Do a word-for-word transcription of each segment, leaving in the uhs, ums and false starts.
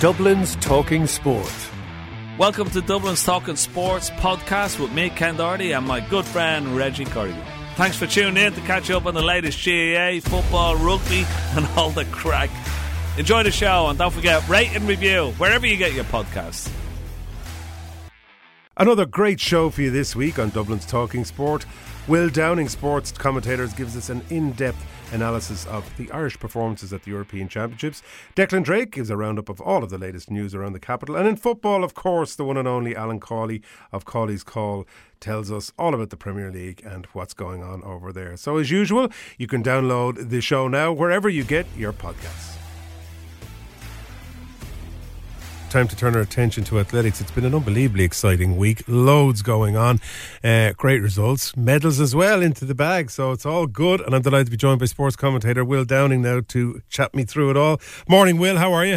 Dublin's Talking Sport. Welcome to Dublin's Talking Sports podcast with me, Ken Doherty, and my good friend Reggie Corrigan. Thanks for tuning in to catch up on the latest G A A, football, rugby and all the crack. Enjoy the show and don't forget, rate and review wherever you get your podcasts. Another great show for you this week on Dublin's Talking Sport. Will Downing, sports commentators, gives us an in-depth analysis of the Irish performances at the European Championships. Declan Drake gives a roundup of all of the latest news around the capital. And in football, of course, the one and only Alan Cawley of Cawley's Call tells us all about the Premier League and what's going on over there. So as usual, you can download the show now wherever you get your podcasts. Time to turn our attention to athletics. It's been an unbelievably exciting week. Loads going on. Uh, great results. Medals as well into the bag. So it's all good. And I'm delighted to be joined by sports commentator Will Downing now to chat me through it all. Morning, Will. How are you?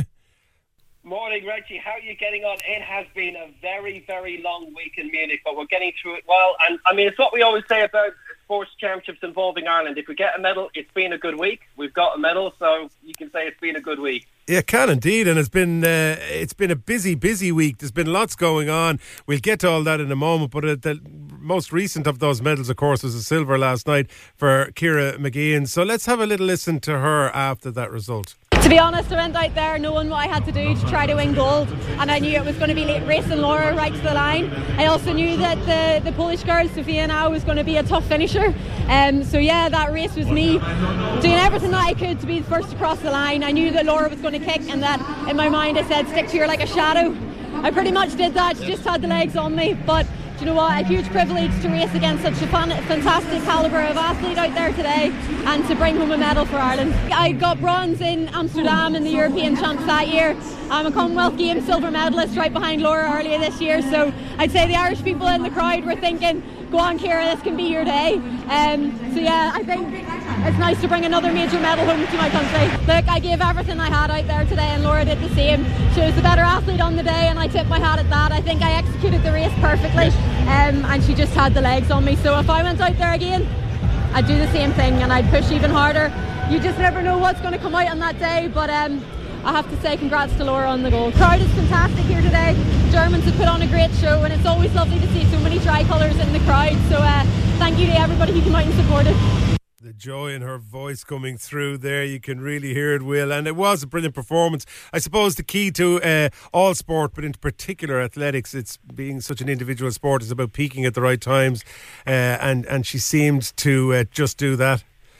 Morning, Reggie. How are you getting on? It has been a very, very long week in Munich, but we're getting through it well. And I mean, it's what we always say about sports championships involving Ireland. If we get a medal, it's been a good week. We've got a medal, so you can say it's been a good week. Yeah, it can indeed, and it's been uh, it's been a busy, busy week. There's been lots going on. We'll get to all that in a moment, but uh, the most recent of those medals, of course, was a silver last night for Ciara Mageean. So let's have a little listen to her after that result. To be honest, I went out there knowing what I had to do to try to win gold, and I knew it was going to be racing Laura right to the line. I also knew that the, the Polish girl, Sofia now, was going to be a tough finisher. Um, so yeah, that race was me doing everything that I could to be the first to cross the line. I knew that Laura was going to kick, and that in my mind I said, stick to her like a shadow. I pretty much did that. She just had the legs on me, but do you know what, a huge privilege to race against such a fan- fantastic calibre of athlete out there today and to bring home a medal for Ireland. I got bronze in Amsterdam in the European Champs that year. I'm a Commonwealth Games silver medalist right behind Laura earlier this year, so I'd say the Irish people in the crowd were thinking, go on Ciara, this can be your day. Um, so yeah, I think it's nice to bring another major medal home to my country. Look, I gave everything I had out there today and Laura did the same. She was the better athlete on the day and I tip my hat at that. I think I executed the race perfectly, um, and she just had the legs on me. So if I went out there again, I'd do the same thing and I'd push even harder. You just never know what's going to come out on that day, but um, I have to say congrats to Laura on the goal. The crowd is fantastic here today. The Germans have put on a great show and it's always lovely to see so many tricolours in the crowd. So uh, thank you to everybody who came out and supported. The joy in her voice coming through there, you can really hear it, Will, and it was a brilliant performance. I suppose the key to uh, all sport, but in particular athletics, it's being such an individual sport, is about peaking at the right times, uh, and, and she seemed to uh, just do that.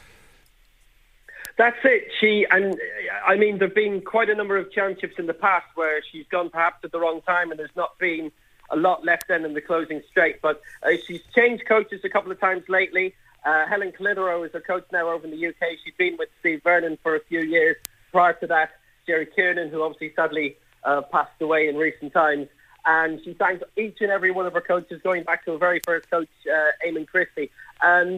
That's it. She, and I mean, there have been quite a number of championships in the past where she's gone perhaps at the wrong time and there's not been a lot left then in the closing straight, but uh, she's changed coaches a couple of times lately. Uh, Helen Clitheroe is her coach now over in the U K. She's been with Steve Vernon for a few years. Prior to that, Jerry Kiernan, who obviously sadly uh, passed away in recent times. And she thanks each and every one of her coaches, going back to her very first coach, uh, Eamon Christie. And,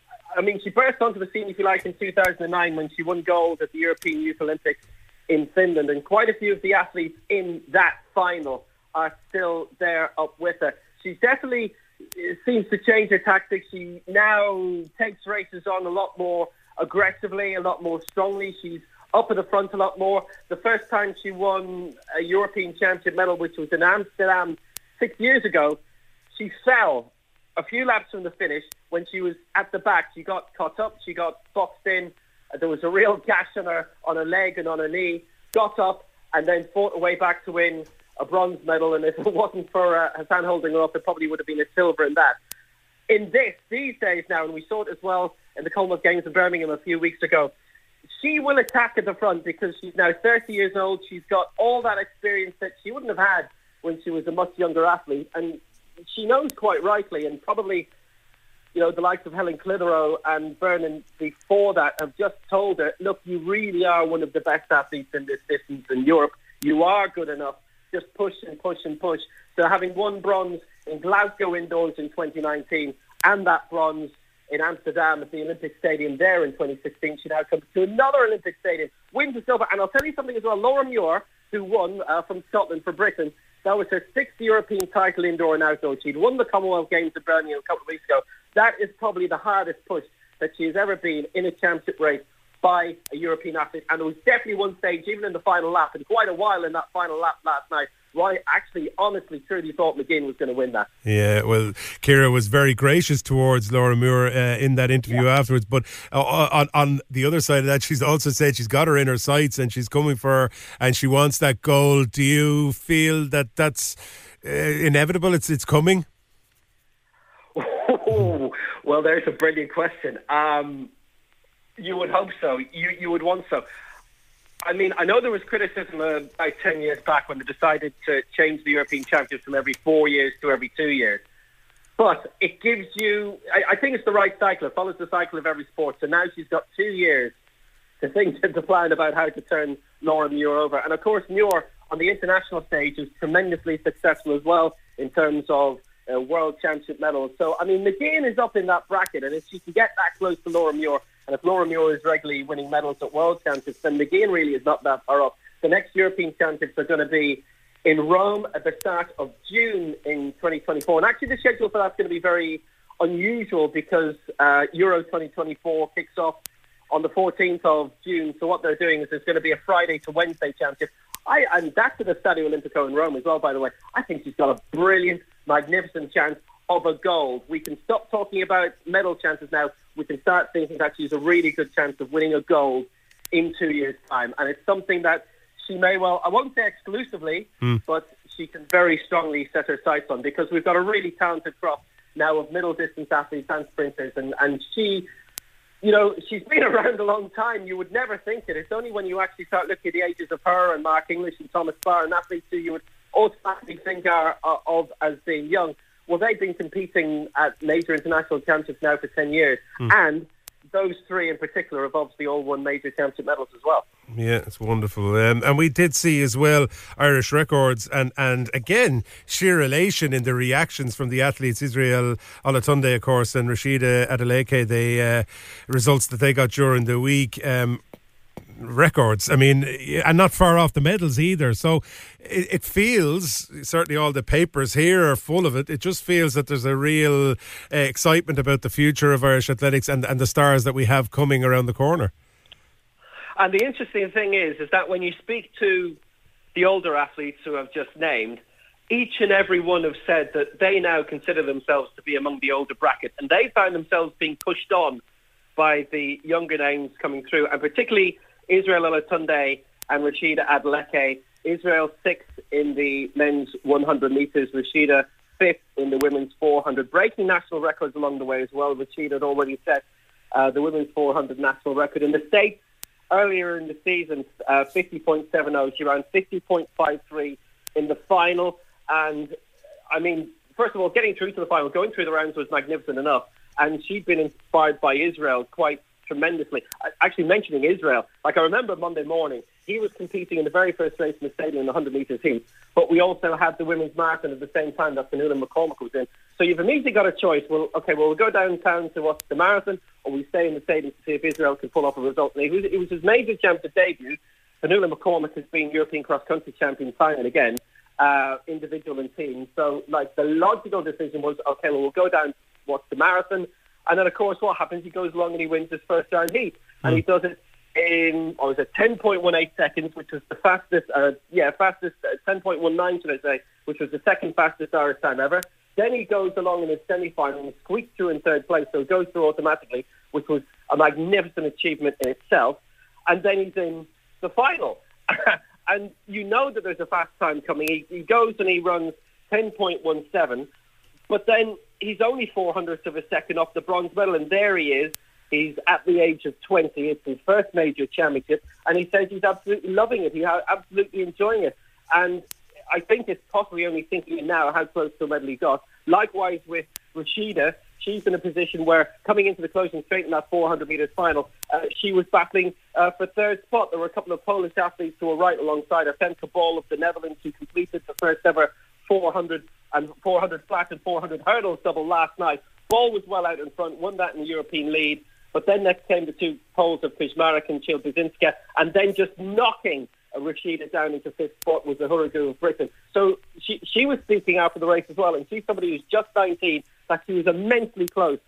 I mean, she burst onto the scene, if you like, in two thousand nine when she won gold at the European Youth Olympics in Finland. And quite a few of the athletes in that final are still there up with her. She's definitely... It seems to change her tactics. She now takes races on a lot more aggressively, a lot more strongly. She's up at the front a lot more. The first time she won a European Championship medal, which was in Amsterdam six years ago, she fell a few laps from the finish. When she was at the back, she got caught up. She got boxed in. There was a real gash on her, on her leg and on her knee. Got up and then fought her way back to win a bronze medal, and if it wasn't for uh, Hassan holding her up, it probably would have been a silver in that. In this, these days now, and we saw it as well in the Commonwealth Games in Birmingham a few weeks ago, she will attack at the front because she's now thirty years old. She's got all that experience that she wouldn't have had when she was a much younger athlete, and she knows quite rightly, and probably, you know, the likes of Helen Clitheroe and Vernon before that have just told her, look, you really are one of the best athletes in this distance in Europe. You are good enough. Just push and push and push. So having won bronze in Glasgow indoors in twenty nineteen and that bronze in Amsterdam at the Olympic Stadium there in twenty sixteen, she now comes to another Olympic Stadium, wins the silver. And I'll tell you something as well, Laura Muir, who won uh, from Scotland for Britain, that was her sixth European title indoor and outdoor. She'd won the Commonwealth Games in Birmingham a couple of weeks ago. That is probably the hardest push that she has ever been in a championship race by a European athlete. And there was definitely one stage, even in the final lap, and quite a while in that final lap last night, where I actually, honestly, truly thought McGinn was going to win that. Yeah, well, Ciara was very gracious towards Laura Muir uh, in that interview yeah. afterwards. But uh, on, on the other side of that, she's also said she's got her in her sights and she's coming for her and she wants that gold. Do you feel that that's uh, inevitable? It's it's coming? Oh, well, there's a brilliant question. Um, you would hope so. You you would want so. I mean, I know there was criticism uh, about ten years back when they decided to change the European Championships from every four years to every two years. But it gives you, I, I think it's the right cycle. It follows the cycle of every sport. So now she's got two years to think, to plan about how to turn Laura Muir over. And of course, Muir on the international stage is tremendously successful as well in terms of uh, World Championship medals. So, I mean, McGinn is up in that bracket. And if she can get that close to Laura Muir, and if Laura Muir is regularly winning medals at World Championships, then McGinn really is not that far up. The next European Championships are going to be in Rome at the start of June in twenty twenty-four. And actually the schedule for that's going to be very unusual because uh, Euro twenty twenty-four kicks off on the fourteenth of June. So what they're doing is there's going to be a Friday to Wednesday championship. I, and that's at the Stadio Olimpico in Rome as well, by the way. I think she's got a brilliant, magnificent chance of a gold. We can stop talking about medal chances now. We can start thinking that she's a really good chance of winning a gold in two years' time. And it's something that she may well, I won't say exclusively, mm. but she can very strongly set her sights on because we've got a really talented crop now of middle distance athletes and sprinters. And, and she, you know, she's been around a long time. You would never think it. It's only when you actually start looking at the ages of her and Mark English and Thomas Barr and athletes who you would automatically think are, are of as being young. Well, they've been competing at major international championships now for ten years. Mm. And those three in particular have obviously all won major championship medals as well. Yeah, it's wonderful. Um, and we did see as well Irish records and, and again, sheer elation in the reactions from the athletes. Israel Olatunde, of course, and Rashida Adeleke, the uh, results that they got during the week. Um, records, I mean, and not far off the medals either. So it, it feels, certainly all the papers here are full of it, it just feels that there's a real uh, excitement about the future of Irish athletics and, and the stars that we have coming around the corner. And the interesting thing is, is that when you speak to the older athletes who I've just named, each and every one have said that they now consider themselves to be among the older bracket, and they found themselves being pushed on by the younger names coming through, and particularly Israel Olatunde and Rashida Adeleke. Israel sixth in the men's one hundred metres, Rashida fifth in the women's four hundred, breaking national records along the way as well. Rashida had already set uh, the women's four hundred national record. In the States, earlier in the season, uh, fifty point seven oh, she ran fifty point five three in the final. And, I mean, first of all, getting through to the final, going through the rounds was magnificent enough. And she'd been inspired by Israel quite tremendously. Actually, mentioning Israel, like I remember Monday morning, he was competing in the very first race in the stadium in the one hundred metres heat, but we also had the women's marathon at the same time that Fionnuala McCormick was in. So you've immediately got a choice. Well, okay, well, we'll go downtown to watch the marathon, or we stay in the stadium to see if Israel can pull off a result. And it was, it was his major championship debut. Fionnuala McCormick has been European cross-country champion time and again, uh, individual and team. So, like, the logical decision was, okay, well, we'll go down, watch the marathon. And then, of course, what happens? He goes along and he wins his first round heat. And mm. he does it in, what was it, ten point one eight seconds, which was the fastest, uh, yeah, fastest, uh, ten point one nine, should I say, which was the second fastest Irish time ever. Then he goes along in his semi-final and squeaks through in third place, so it goes through automatically, which was a magnificent achievement in itself. And then he's in the final. And you know that there's a fast time coming. He, he goes and he runs ten point one seven, but then he's only four hundredths of a second off the bronze medal, and there he is. He's at the age of twenty. It's his first major championship, and he says he's absolutely loving it. He's absolutely enjoying it. And I think it's possibly only thinking now how close to a medal he got. Likewise with Rashida, she's in a position where coming into the closing straight in that four hundred metres final, uh, she was battling uh, for third spot. There were a couple of Polish athletes who were right alongside her. Femke Bol of the Netherlands, who completed the first ever four hundred and four hundred flat and four hundred hurdles double last night. Bol was well out in front, won that in the European lead. But then next came the two Poles of Kuzmarek and Chilbyzinska, and then just knocking Rashida down into fifth spot was the Hurrigu of Britain. So she she was speaking after the race as well, and she's somebody who's just nineteen, that she was immensely close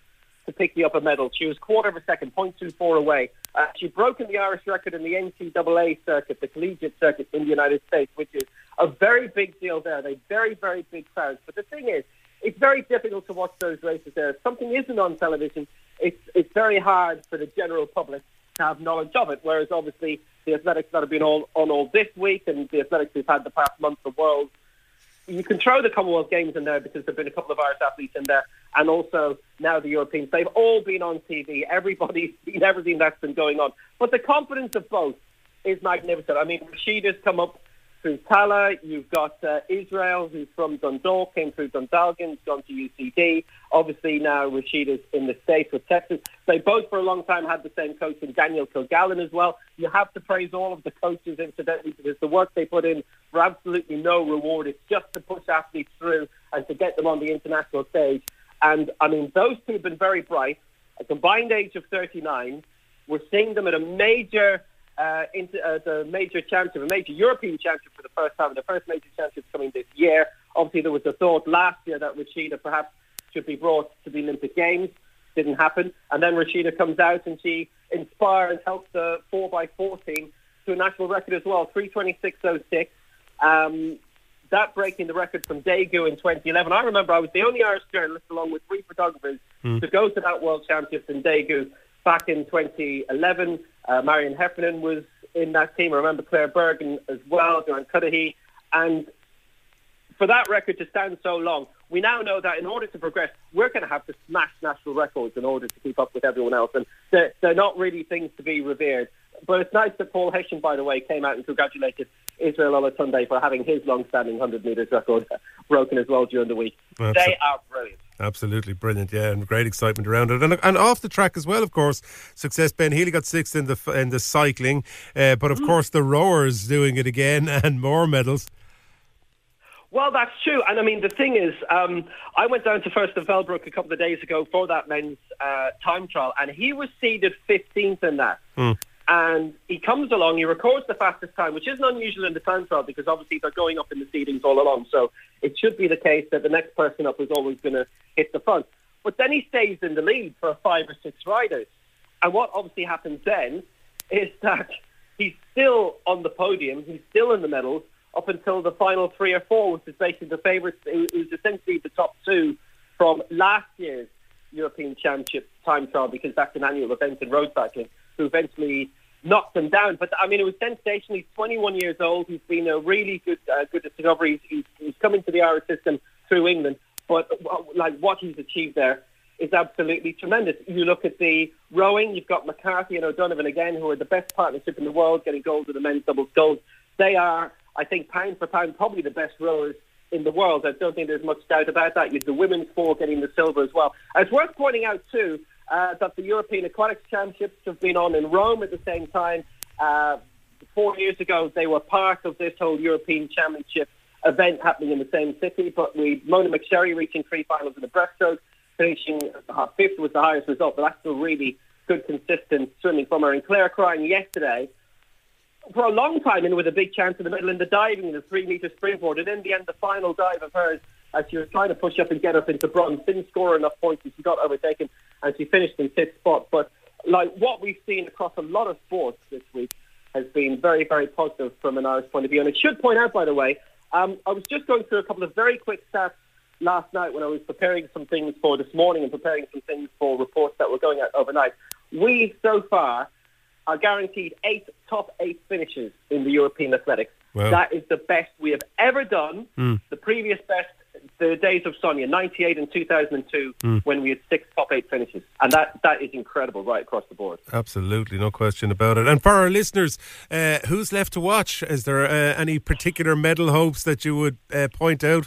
to pick the upper medal. She was quarter of a second, zero point two four away. Uh, she'd broken the Irish record in the N C double A circuit, the collegiate circuit in the United States, which is a very big deal there. They're very, very big crowds. But the thing is, it's very difficult to watch those races there. If something isn't on television, it's it's very hard for the general public to have knowledge of it, whereas obviously the athletics that have been all, on all this week and the athletics we've had the past month, the world, you can throw the Commonwealth Games in there because there have been a couple of Irish athletes in there, and also now the Europeans. They've all been on T V. Everybody's seen everything that's been going on. But the confidence of both is magnificent. I mean, Rashida's come up through Tala. You've got uh, Israel, who's from Dundalk, came through Dundalgan, gone to U C D. Obviously now Rashida's in the States with Texas. They both for a long time had the same coach in Daniel Kilgallen as well. You have to praise all of the coaches, incidentally, because the work they put in for absolutely no reward. It's just to push athletes through and to get them on the international stage. And, I mean, those two have been very bright. A combined age of thirty-nine. We're seeing them at a major... Uh, into uh, the major championship, a major European championship for the first time, and the first major championship coming this year. Obviously, there was a thought last year that Rashida perhaps should be brought to the Olympic Games. Didn't happen. And then Rashida comes out and she inspires and helps the four by fourteen to a national record as well, three twenty-six oh six. Um, that breaking the record from Daegu in twenty eleven. I remember I was the only Irish journalist, along with three photographers, mm. to go to that World Championships in Daegu back in twenty eleven. Uh, Marion Heffernan was in that team. I remember Claire Bergen as well, Joanne Cudahy. And for that record to stand so long, we now know that in order to progress, we're going to have to smash national records in order to keep up with everyone else. And they're, they're not really things to be revered. But it's nice that Paul Hessian, by the way, came out and congratulated Israel Olatunde for having his long-standing one hundred metres record broken as well during the week. Absolutely. They are brilliant. Absolutely brilliant, yeah, and great excitement around it. And, and off the track as well, of course, success. Ben Healy got sixth in the in the cycling, uh, but of mm. course the rowers doing it again and more medals. Well, that's true. And I mean, the thing is, um, I went down to First of Velbrook a couple of days ago for that men's uh, time trial, and he was seeded fifteenth in that. Mm. And he comes along, he records the fastest time, which isn't unusual in the time trial because obviously they're going up in the seedings all along. So it should be the case that the next person up is always going to hit the front. But then he stays in the lead for five or six riders. And what obviously happens then is that he's still on the podium, he's still in the medals up until the final three or four, which is basically the favourites, who's essentially the top two from last year's European Championship time trial, because that's an annual event in road cycling, who eventually knocked him down. But I mean, it was sensational. He's twenty-one years old. He's been a really good, uh, good discovery. He's, he's come into the Irish system through England. But like what he's achieved there is absolutely tremendous. You look at the rowing. You've got McCarthy and O'Donovan again, who are the best partnership in the world, getting gold in the men's doubles gold. They are, I think, pound for pound, probably the best rowers in the world. I don't think there's much doubt about that. You have the women's four getting the silver as well. And it's worth pointing out too. Uh, that the European Aquatics Championships have been on in Rome at the same time. Uh, four years ago, they were part of this whole European Championship event happening in the same city. But with Mona McSherry reaching three finals in the breaststroke, finishing fifth was the highest result. But that's still really good, consistent swimming from her. And Claire crying yesterday, for a long time, in with a big chance in the middle in the diving, the three-metre springboard. And in the end, the final dive of hers, as she was trying to push up and get up into bronze, didn't score enough points, and she got overtaken, and she finished in fifth spot. But like what we've seen across a lot of sports this week has been very, very positive from an Irish point of view. And I should point out, by the way, um, I was just going through a couple of very quick stats last night when I was preparing some things for this morning and preparing some things for reports that were going out overnight. We, so far, are guaranteed eight top eight finishes in the European athletics. Wow. That is the best we have ever done. Mm. The previous best, the days of Sonia, ninety-eight and two thousand two, mm. when we had six top eight finishes. And that, that is incredible right across the board. Absolutely, no question about it. And for our listeners, uh, who's left to watch? Is there uh, any particular medal hopes that you would uh, point out?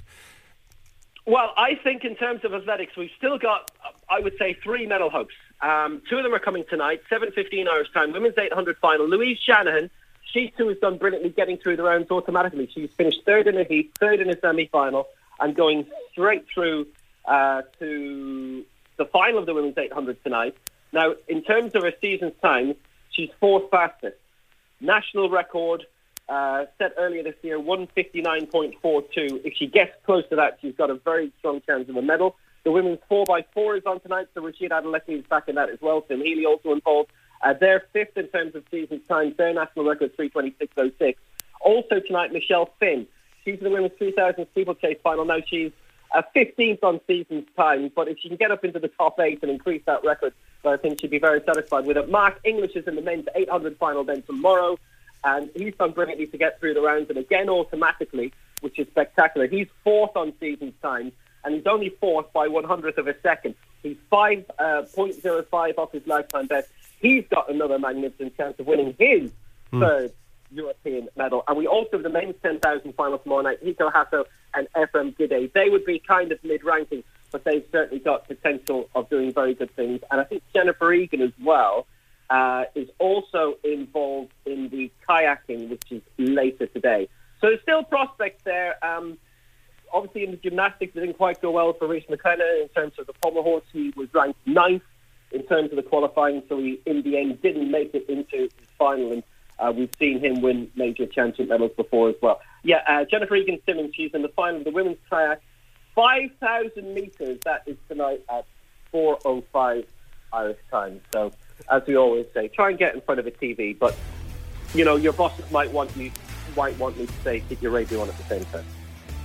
Well, I think in terms of athletics, we've still got, I would say, three medal hopes. Um, two of them are coming tonight, seven fifteen Irish time, women's eight hundred final. Louise Shanahan, she too has done brilliantly getting through the rounds automatically. She's finished third in a heat, third in a semi-final, and going straight through uh, to the final of the women's eight hundred tonight. Now, in terms of her season's time, she's fourth fastest. National record uh, set earlier this year, one fifty-nine point four two. If she gets close to that, she's got a very strong chance of a medal. The women's four by four is on tonight, so Rashid Adelaide is back in that as well. Tim Healy also involved. Uh, they're fifth in terms of season times. Their national record is three twenty-six oh six. Also tonight, Michelle Finn. She's in the women's three thousand steeplechase final. Now she's uh, fifteenth on season time, but if she can get up into the top eight and increase that record, I think she'd be very satisfied with it. Mark English is in the men's eight hundred final then tomorrow, and he's done brilliantly to get through the rounds, and again automatically, which is spectacular. He's fourth on season time, and he's only fourth by one hundredth of a second. He's five point oh five off his lifetime best. He's got another magnificent chance of winning his mm. third European medal. And we also have the men's ten thousand final tomorrow night. Hiko Hasso and Ephraim Gide. They would be kind of mid-ranking, but they've certainly got potential of doing very good things. And I think Jennifer Egan as well uh, is also involved in the kayaking, which is later today. So there's still prospects there. Um, obviously in the gymnastics, it didn't quite go well for Rhys McKenna in terms of the pommel horse. He was ranked ninth in terms of the qualifying, so he in the end didn't make it into his final. And Uh, we've seen him win major championship medals before as well. Yeah, uh, Jennifer Egan Simmons, she's in the final of the women's kayak. five thousand metres, that is tonight at four oh five Irish time. So, as we always say, try and get in front of a T V, but, you know, your bosses might want me, might want me to say, keep your radio on at the same time.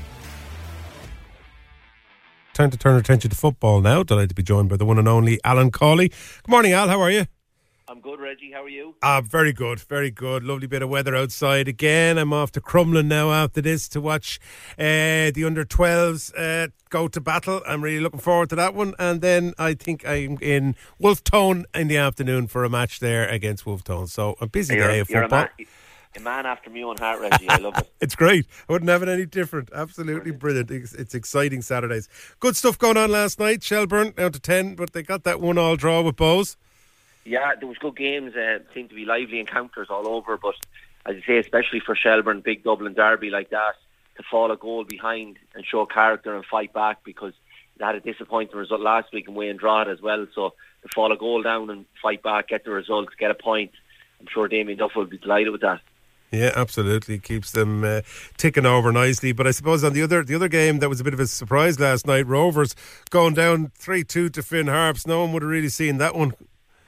Time to turn our attention to football now. Delighted to be joined by the one and only Alan Cawley. Good morning, Al. How are you? I'm good, Reggie. How are you? Ah, very good, very good. Lovely bit of weather outside again. I'm off to Crumlin now after this to watch uh, the under twelves uh, go to battle. I'm really looking forward to that one. And then I think I'm in Wolftone in the afternoon for a match there against Wolftone. So a busy you're, day of you're football. A man, a man after my own heart, Reggie. I love it. It's great. I wouldn't have it any different. Absolutely brilliant. It's, it's exciting Saturdays. Good stuff going on last night. Shelburne down to ten, but they got that one all draw with Bows. Yeah, there was good games. Uh, seemed to be lively encounters all over. But as you say, especially for Shelburne, big Dublin derby like that, to fall a goal behind and show character and fight back, because they had a disappointing result last week in Wayne Drogheda as well. So to fall a goal down and fight back, get the results, get a point, I'm sure Damien Duff will be delighted with that. Yeah, absolutely. Keeps them uh, ticking over nicely. But I suppose on the other the other game that was a bit of a surprise last night, Rovers going down three two to Finn Harps. No one would have really seen that one.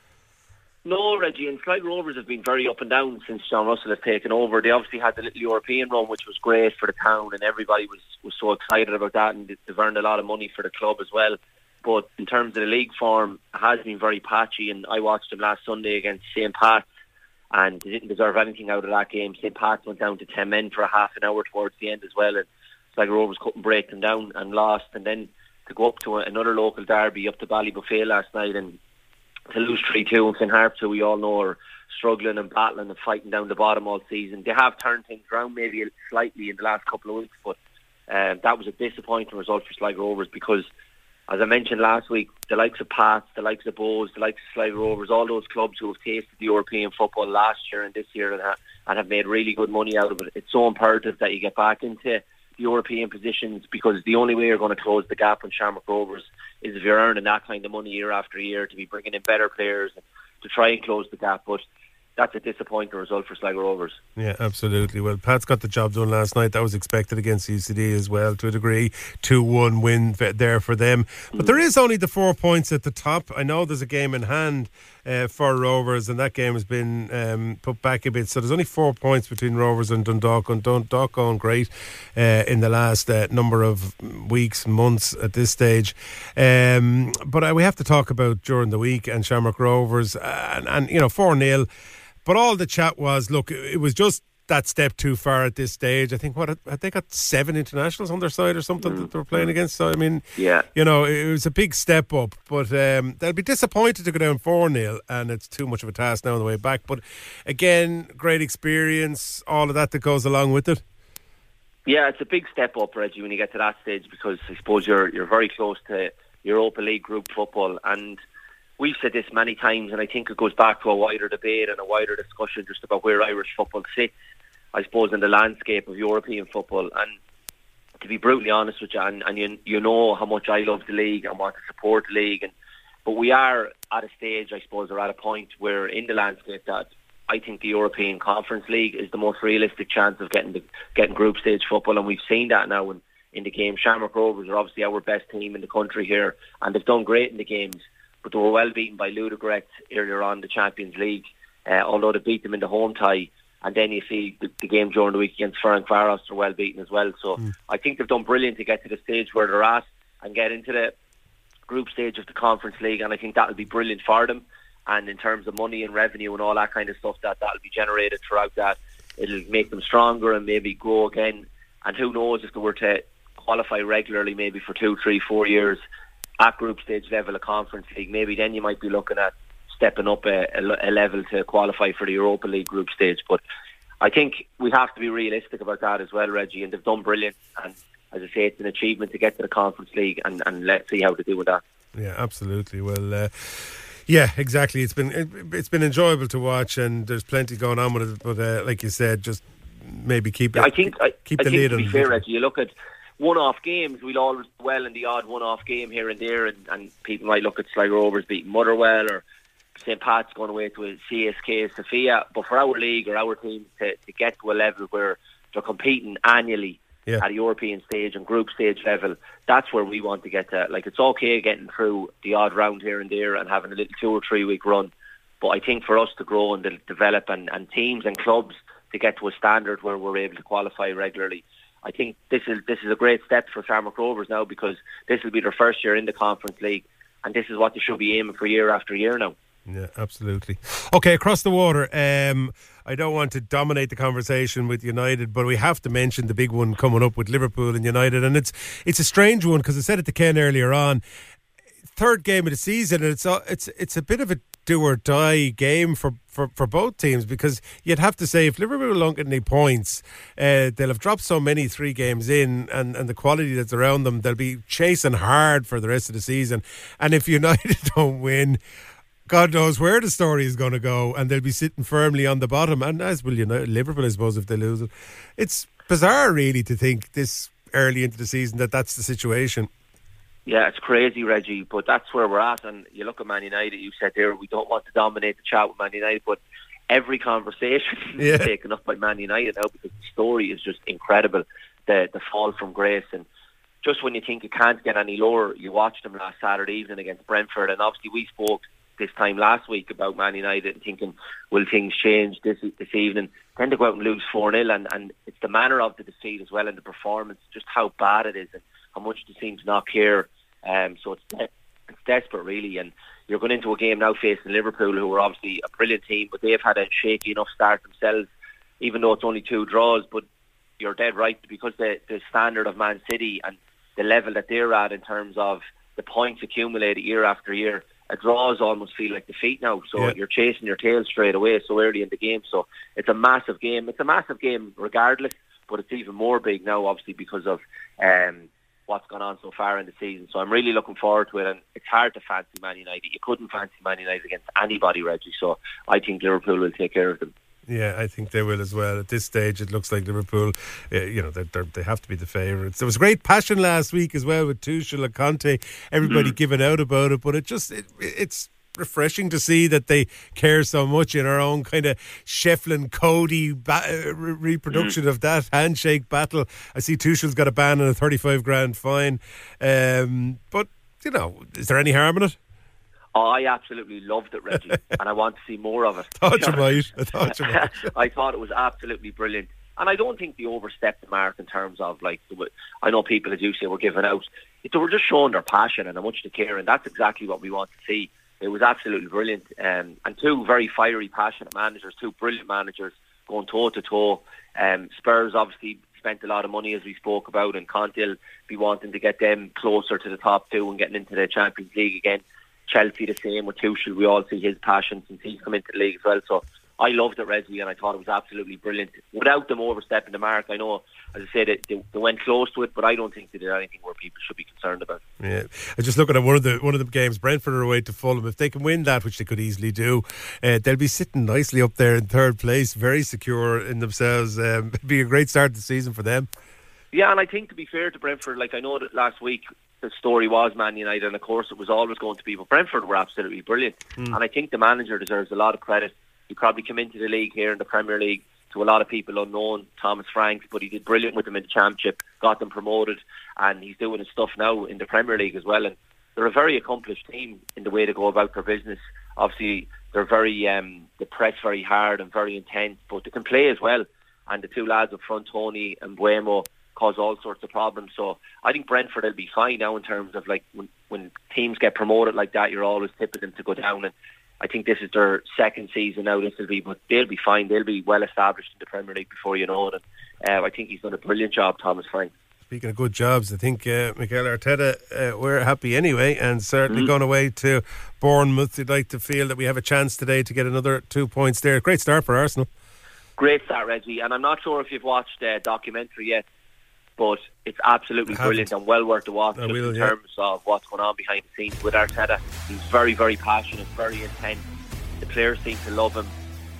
No, Reggie, and Sligo Rovers have been very up and down since John Russell has taken over. They obviously had the little European run, which was great for the town, and everybody was, was so excited about that, and they've earned a lot of money for the club as well. But in terms of the league form, it has been very patchy, and I watched them last Sunday against Saint Pat's, and they didn't deserve anything out of that game. Saint Pat's went down to ten men for a half an hour towards the end as well, and Sligo Rovers couldn't break them down and lost. And then to go up to another local derby up to Ballybuffet last night and to lose three two, and Finn Harps, who we all know are struggling and battling and fighting down the bottom all season. They have turned things around maybe slightly in the last couple of weeks, but uh, that was a disappointing result for Sligo Rovers, because, as I mentioned last week, the likes of Pats, the likes of Bows, the likes of Sligo Rovers, all those clubs who have tasted the European football last year and this year and, ha- and have made really good money out of it. It's so imperative that you get back into European positions, because the only way you're going to close the gap on Shamrock Rovers is if you're earning that kind of money year after year, to be bringing in better players and to try and close the gap. But that's a disappointing result for Sligo Rovers. Yeah, absolutely. Well, Pat's got the job done last night. That was expected against U C D as well, to a degree. two one win there for them. But mm. there is only the four points at the top. I know there's a game in hand uh, for Rovers, and that game has been um, put back a bit. So there's only four points between Rovers and Dundalk. And Dundalk going great uh, in the last uh, number of weeks, months at this stage. Um, but uh, we have to talk about during the week and Shamrock Rovers and, and you know, four nil. But all the chat was, look, it was just that step too far at this stage. I think, what, had they got seven internationals on their side or something mm. that they were playing against? So, I mean, yeah. you know, it was a big step up. But um, they'll be disappointed to go down four nil, and it's too much of a task now on the way back. But again, great experience, all of that that goes along with it. Yeah, it's a big step up, Reggie, when you get to that stage, because I suppose you're you're very close to Europa League group football. And we've said this many times, and I think it goes back to a wider debate and a wider discussion just about where Irish football sits, I suppose, in the landscape of European football. And to be brutally honest with you, and, and you, you know how much I love the league and want to support the league, and but we are at a stage, I suppose, or at a point where in the landscape that I think the European Conference League is the most realistic chance of getting the, getting group stage football, and we've seen that now in, in the game. Shamrock Rovers are obviously our best team in the country here, and they've done great in the games, but they were well beaten by Ludogorets earlier on in the Champions League, uh, although they beat them in the home tie. And then you see the, the game during the week against Ferencváros, they're well beaten as well. So mm. I think they've done brilliant to get to the stage where they're at and get into the group stage of the Conference League, and I think that'll be brilliant for them. And in terms of money and revenue and all that kind of stuff that that'll be generated throughout that, it'll make them stronger and maybe grow again. And who knows, if they were to qualify regularly maybe for two, three, four years at group stage level of Conference League, maybe then you might be looking at stepping up a, a, a level to qualify for the Europa League group stage. But I think we have to be realistic about that as well, Reggie, and they've done brilliant. And as I say, it's an achievement to get to the Conference League, and, and let's see how they do with that. Yeah, absolutely. Well, uh, yeah, exactly. It's been it, it's been enjoyable to watch, and there's plenty going on with it. But uh, like you said, just maybe keep it. I think keep I, the I think lead to on be fair, Reggie, you look at one-off games. We'll always do well in the odd one-off game here and there, and, and people might look at Sligo Rovers beating Motherwell, or Saint Pat's going away to a C S K Sofia. But for our league or our teams to, to get to a level where they're competing annually yeah. at a European stage and group stage level, that's where we want to get to. Like, it's okay getting through the odd round here and there and having a little two or three week run, but I think for us to grow and to develop, and, and teams and clubs to get to a standard where we're able to qualify regularly, I think this is this is a great step for Shamrock Rovers now, because this will be their first year in the Conference League, and this is what they should be aiming for year after year now. Yeah, absolutely. Okay, across the water, um, I don't want to dominate the conversation with United, but we have to mention the big one coming up with Liverpool and United, and it's it's a strange one, because I said it to Ken earlier on. Third game of the season, and it's a, it's it's a bit of a do or die game for, for, for both teams, because you'd have to say if Liverpool don't get any points, uh, they'll have dropped so many three games in, and, and the quality that's around them, they'll be chasing hard for the rest of the season. And if United don't win, God knows where the story is going to go, and they'll be sitting firmly on the bottom, and as will United, Liverpool, I suppose, if they lose it. It's bizarre, really, to think this early into the season that that's the situation. Yeah, it's crazy, Reggie, but that's where we're at. And you look at Man United, you said there, we don't want to dominate the chat with Man United, but every conversation yeah. is taken up by Man United now, because the story is just incredible, the the fall from grace. And just when you think it can't get any lower, you watched them last Saturday evening against Brentford, and obviously we spoke this time last week about Man United and thinking, will things change this this evening? Then to go out and lose four nil, and, and it's the manner of the defeat as well, and the performance, just how bad it is and how much they seem to not care. Um, so it's de- it's desperate, really. And you're going into a game now facing Liverpool, who are obviously a brilliant team, but they've had a shaky enough start themselves, even though it's only two draws. But you're dead right, because the, the standard of Man City and the level that they're at in terms of the points accumulated year after year, a draws almost feel like defeat now. So yeah. you're chasing your tail straight away so early in the game. So it's a massive game. It's a massive game regardless, but it's even more big now, obviously, because of um, what's gone on so far in the season. So I'm really looking forward to it, and it's hard to fancy Man United. You couldn't fancy Man United against anybody, Reggie. So I think Liverpool will take care of them. Yeah, I think they will as well. At this stage, it looks like Liverpool, uh, you know, they're, they're, they have to be the favourites. There was great passion last week as well with Tuchel and Conte, everybody mm. giving out about it, but it just it, it's refreshing to see that they care so much in our own kind of Shefflin Cody ba- re- reproduction mm. of that handshake battle. I see Tuchel's got a ban and a thirty-five grand fine, um, but you know, is there any harm in it? Oh, I absolutely loved it, Reggie, and I want to see more of it. Thought you might. I thought you might. I thought it was absolutely brilliant, and I don't think they overstepped the mark in terms of, like, I know people, as you say, were giving out. They were just showing their passion and how much they care, and that's exactly what we want to see. It was absolutely brilliant, um, and two very fiery, passionate managers, two brilliant managers going toe to toe. Um, Spurs obviously spent a lot of money, as we spoke about, and Conte will be wanting to get them closer to the top two and getting into the Champions League again. Chelsea the same with Tuchel. We all see his passion since he's come into the league as well. So I loved it, Reggie, and I thought it was absolutely brilliant. Without them overstepping the mark, I know, as I said, they, they went close to it, but I don't think they did anything where people should be concerned about. Yeah, I just looking at one of the one of the games. Brentford are away to Fulham. If they can win that, which they could easily do, uh, they'll be sitting nicely up there in third place, very secure in themselves. Um, it'd be a great start to the season for them. Yeah, and I think, to be fair to Brentford, like, I know that last week the story was Man United, and of course it was always going to be, but Brentford were absolutely brilliant. Mm. And I think the manager deserves a lot of credit. He probably came into the league here in the Premier League to a lot of people unknown, Thomas Franks, but he did brilliant with them in the Championship, got them promoted, and he's doing his stuff now in the Premier League as well. And they're a very accomplished team in the way they go about their business. Obviously, they're very, um, they press very hard and very intense, but they can play as well. And the two lads up front, Tony and Buemo, cause all sorts of problems. So I think Brentford will be fine now in terms of like when, when teams get promoted like that, you're always tipping them to go down. And I think this is their second season now, this will be, but they'll be fine. They'll be well established in the Premier League before you know it. And uh, I think he's done a brilliant job, Thomas Frank. Speaking of good jobs, I think uh, Mikel Arteta, uh, we're happy anyway, and certainly mm. going away to Bournemouth. You'd like to feel that we have a chance today to get another two points there. Great start for Arsenal. Great start, Reggie. And I'm not sure if you've watched the uh, documentary yet, but it's absolutely brilliant and well worth the watch just will, in yeah. terms of what's going on behind the scenes with Arteta. He's very, very passionate, very intense. The players seem to love him.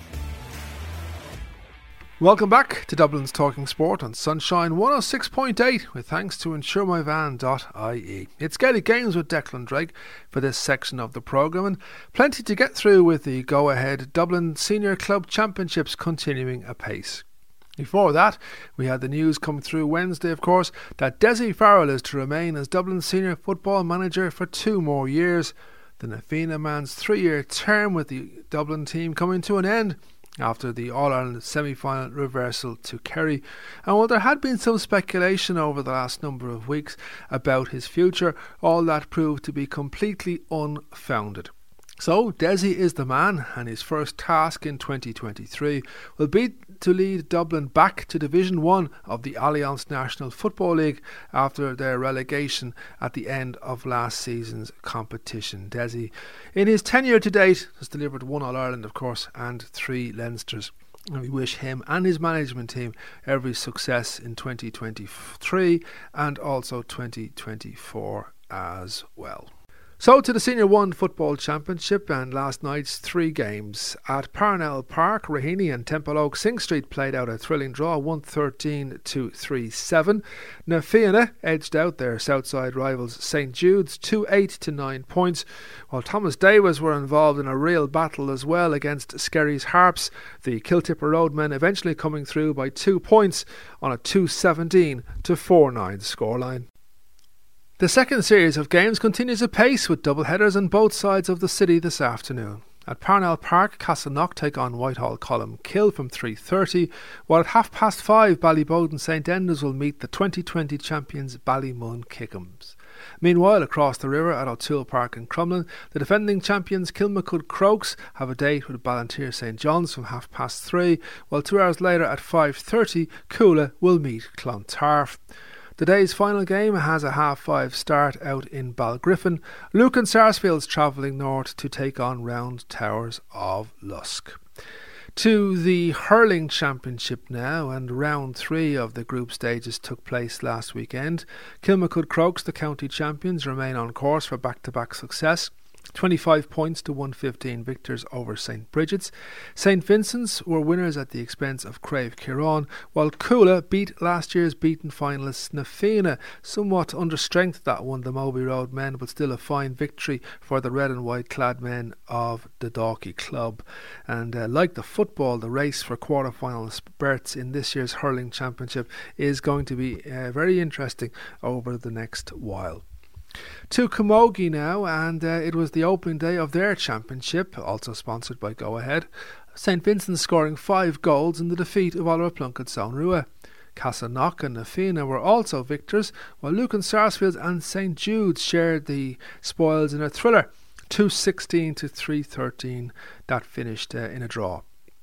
Welcome back to Dublin's Talking Sport on Sunshine one oh six point eight with thanks to insure my van dot I E. It's Gaelic Games with Declan Drake for this section of the programme, and plenty to get through with the go-ahead Dublin Senior Club Championships continuing apace. Before that, we had the news come through Wednesday, of course, that Dessie Farrell is to remain as Dublin Senior Football Manager for two more years. The Na Fianna man's three-year term with the Dublin team coming to an end after the All-Ireland semi-final reversal to Kerry. And while there had been some speculation over the last number of weeks about his future, all that proved to be completely unfounded. So, Dessie is the man, and his first task in twenty twenty-three will be to lead Dublin back to Division one of the Allianz National Football League after their relegation at the end of last season's competition. Dessie, in his tenure to date, has delivered one All-Ireland, of course, and three Leinsters. And we wish him and his management team every success in twenty twenty-three and also twenty twenty-four as well. So to the Senior one Football Championship and last night's three games. At Parnell Park, Raheny and Templeogue Sing Street played out a thrilling draw, one thirteen to three seven. Na Fianna edged out their Southside rivals Saint Jude's two eight to nine points, while Thomas Davis were involved in a real battle as well against Skerry's Harps, the Kiltipper Roadmen eventually coming through by two points on a two seventeen to four nine scoreline. The second series of games continues apace with double headers on both sides of the city this afternoon. At Parnell Park, Castleknock take on Whitehall Columkill from three thirty, while at half past five Ballybowden St Enda's will meet the twenty twenty champions Ballymun Kickums. Meanwhile, across the river at O'Toole Park in Crumlin, the defending champions Kilmacud Crokes have a date with Ballantyre St John's from half past three, while two hours later at five thirty Coola will meet Clontarf. The day's final game has a half-five start out in Balgriffin. Lucan Sarsfield's travelling north to take on Round Towers of Lusk. To the Hurling Championship now, and round three of the group stages took place last weekend. Kilmacud Crokes, the county champions, remain on course for back-to-back success. twenty-five points to one fifteen victors over Saint Bridget's. Saint Vincent's were winners at the expense of Crave Kieran, while Coola beat last year's beaten finalists Na Fianna, somewhat under strength that one, the Moby Road men, but still a fine victory for the red and white clad men of the Dalkey Club. And uh, like the football, the race for quarter-final berths in this year's Hurling Championship is going to be uh, very interesting over the next while. To Camogie now, and uh, it was the opening day of their championship, also sponsored by Go Ahead. Saint Vincent scoring five goals in the defeat of Oliver Plunkett Saint Rua. Castleknock and Na Fianna were also victors, while Lucan Sarsfield and Saint Jude's shared the spoils in a thriller, two sixteen to three thirteen, that finished uh, in a draw.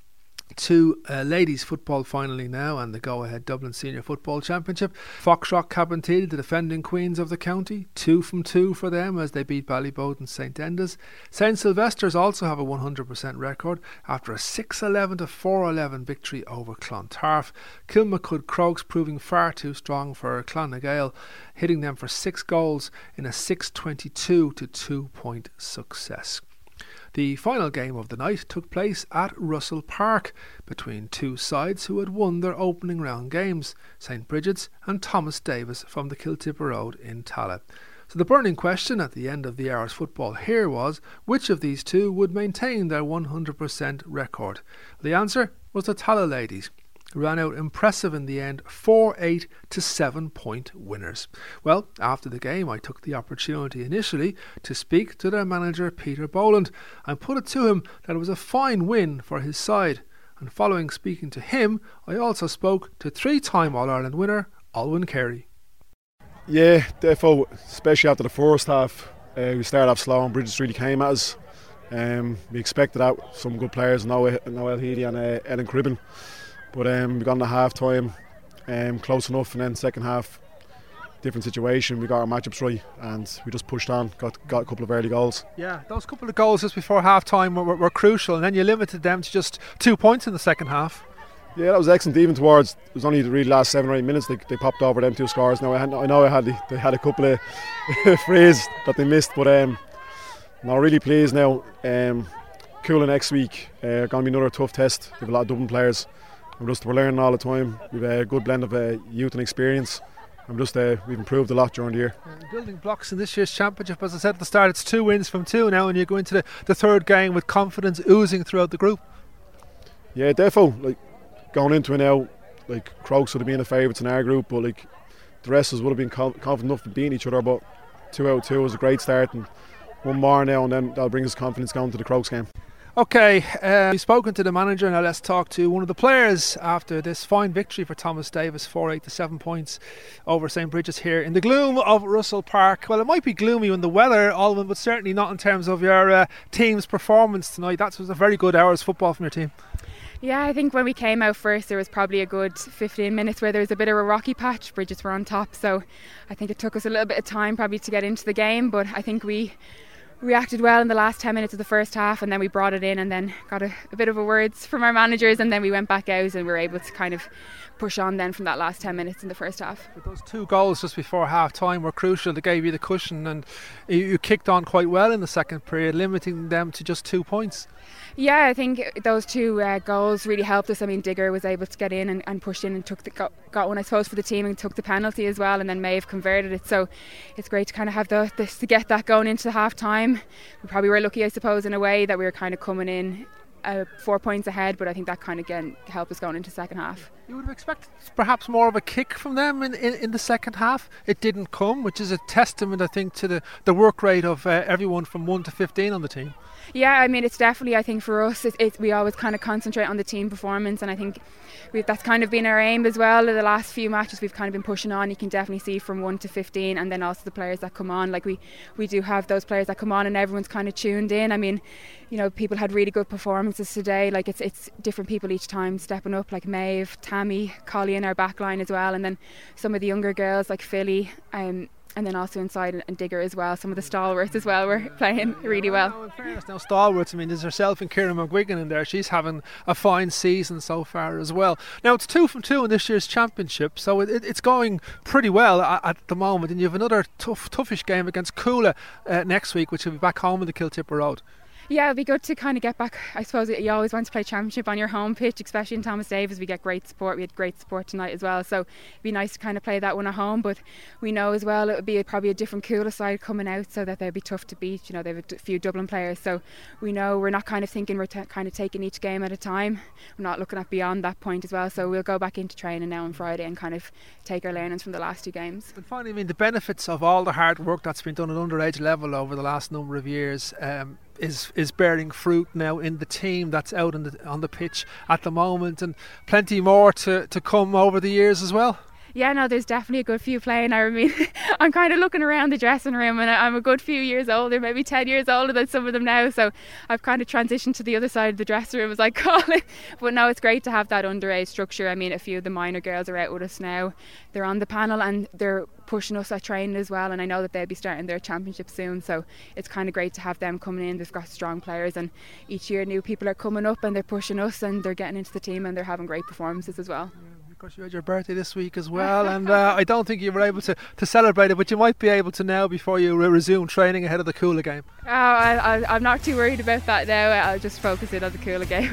To uh, ladies football finally now, and the go-ahead Dublin Senior Football Championship. Foxrock Cabinteely, the defending queens of the county, two from two for them as they beat Ballybowden St Enda's. Saint Sylvester's also have a one hundred percent record after a six eleven to four eleven victory over Clontarf. Kilmacud Crokes proving far too strong for Clonagale, hitting them for six goals in a six twenty-two to two point success. The final game of the night took place at Russell Park between two sides who had won their opening round games, Saint Bridget's and Thomas Davis from the Kiltipper Road in Tallaght. So the burning question at the end of the hour's football here was which of these two would maintain their one hundred percent record. The answer was the Tallaght ladies, ran out impressive in the end, four eight to seven point winners. Well, after the game I took the opportunity initially to speak to their manager Peter Boland and put it to him that it was a fine win for his side. And following speaking to him, I also spoke to three-time All-Ireland winner Alwyn Carey. Yeah, therefore, especially after the first half, uh, we started off slow and Bridges really came at us. Um, we expected out some good players, Noel Healy and uh, Ellen Cribben. But um, we got in the half time um, close enough, and then second half, different situation. We got our matchups right and we just pushed on, got got a couple of early goals. Yeah, those couple of goals just before half time were, were, were crucial, and then you limited them to just two points in the second half. Yeah, that was excellent. Even towards, it was only the really last seven or eight minutes they, they popped over them two scores. Now I, had, I know I had they had a couple of frays that they missed, but um, I'm really pleased now. Um, Coola next week, uh, going to be another tough test. They have a lot of Dublin players. We're just we're learning all the time. We've a good blend of uh, youth and experience. I'm just uh, we've improved a lot during the year. Uh, building blocks in this year's championship, as I said at the start, it's two wins from two now, and you go into the, the third game with confidence oozing throughout the group. Yeah, defo. Like going into it now, like Crokes would have been the favourites in our group, but like the rest of us would have been com- confident enough to beat each other. But two out of two was a great start, and one more now, and then that'll bring us confidence going to the Crokes game. Okay, uh, we've spoken to the manager. Now let's talk to one of the players after this fine victory for Thomas Davis, four eight to seven points over Saint Bridget's here in the gloom of Russell Park. Well, it might be gloomy in the weather, Alwyn, but certainly not in terms of your uh, team's performance tonight. That was a very good hour's football from your team. Yeah, I think when we came out first there was probably a good fifteen minutes where there was a bit of a rocky patch. Bridges were on top, so I think it took us a little bit of time probably to get into the game, but I think we reacted well in the last ten minutes of the first half, and then we brought it in and then got a, a bit of a words from our managers, and then we went back out and we were able to kind of push on then from that last ten minutes in the first half. But those two goals just before half time were crucial. They gave you the cushion, and you, you kicked on quite well in the second period, limiting them to just two points. Yeah, I think those two uh, goals really helped us. I mean, Digger was able to get in and, and push in and took the, got, got one, I suppose, for the team, and took the penalty as well, and then Maeve converted it. So it's great to kind of have the, this to get that going into half time. We probably were lucky, I suppose, in a way that we were kind of coming in uh, four points ahead, but I think that kind of again helped us going into second half. You would have expected perhaps more of a kick from them in, in, in the second half. It didn't come, which is a testament, I think, to the, the work rate of uh, everyone from one to fifteen on the team. Yeah, I mean, it's definitely, I think for us, it, it, we always kind of concentrate on the team performance, and I think we, that's kind of been our aim as well. In the last few matches we've kind of been pushing on. You can definitely see from one to fifteen, and then also the players that come on. Like we, we do have those players that come on and everyone's kind of tuned in. I mean, you know, people had really good performances today. Like it's it's different people each time stepping up, like Maeve, Tammy, Collie in our back line as well, and then some of the younger girls like Philly, um, and then also inside and Digger as well. Some of the stalwarts as well were playing really well. Now, in fairness, now stalwarts, I mean, there's herself and Kieran McGuigan in there. She's having a fine season so far as well. Now it's two from two in this year's championship, so it, it, it's going pretty well at, at the moment. And you have another tough, toughish game against Coola uh, next week, which will be back home in the Kiltipper Road. Yeah, it'd be good to kind of get back. I suppose you always want to play championship on your home pitch, especially in Thomas Davis. We get great support. We had great support tonight as well, so it'd be nice to kind of play that one at home. But we know as well it would be a, probably a different Coola side coming out, so that they'd be tough to beat. You know, they have a few Dublin players, so we know we're not kind of thinking we're t- kind of taking each game at a time. We're not looking at beyond that point as well. So we'll go back into training now on Friday and kind of take our learnings from the last two games. And finally, I mean, the benefits of all the hard work that's been done at underage level over the last number of years. Um, is is bearing fruit now in the team that's out on the on the pitch at the moment, and plenty more to, to come over the years as well. Yeah, no, there's definitely a good few playing. I mean, I'm kind of looking around the dressing room, and I'm a good few years older, maybe ten years older than some of them now, so I've kind of transitioned to the other side of the dressing room, as I call it. But no, it's great to have that underage structure. I mean, a few of the minor girls are out with us now. They're on the panel and they're pushing us at training as well, and I know that they'll be starting their championship soon, so it's kind of great to have them coming in. They've got strong players, and each year new people are coming up and they're pushing us and they're getting into the team and they're having great performances as well. Yeah. Of course, you had your birthday this week as well, and uh, I don't think you were able to, to celebrate it, but you might be able to now before you re- resume training ahead of the Coola game. Oh, I, I, I'm not too worried about that now. I'll just focus in on the Coola game.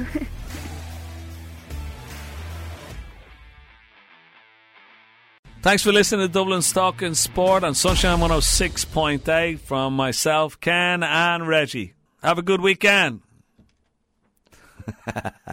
Thanks for listening to Dublin's Talking Sport on Sunshine one oh six point eight from myself, Ken and Reggie. Have a good weekend.